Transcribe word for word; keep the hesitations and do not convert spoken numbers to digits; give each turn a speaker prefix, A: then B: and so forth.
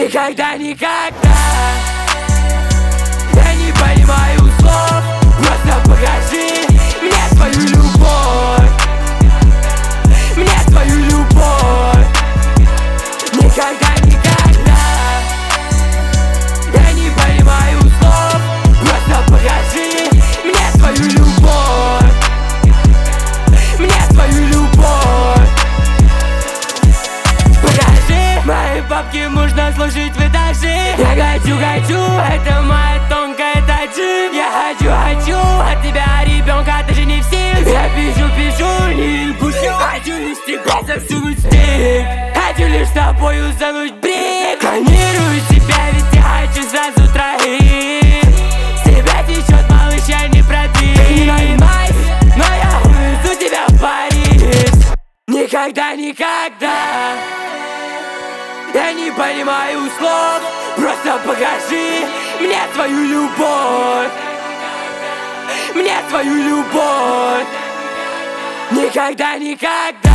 A: Никогда, никогда я не понимаю слов. Просто покажи мне свою любовь, мне свою любовь. Никогда, никогда я не понимаю слов. Просто покажи мне свою любовь, мне свою любовь. Покажи, мои бабки можно слушать в этаже. Я хочу, хочу, это моя тонкая таджи. Я хочу, хочу от тебя ребенка, даже не в силах. Я пишу, пишу, не пущу. Хочу лишь тебя засунуть в стик, хочу лишь с тобою зануть брик. Планирую тебя, ведь я хочу сразу троих. С тебя течет, малыш, я не продвиг. Ты не нанимайся, но я увезу тебя в Париж. Никогда, никогда я не понимаю слов. Просто покажи мне свою любовь, мне свою любовь. Никогда, никогда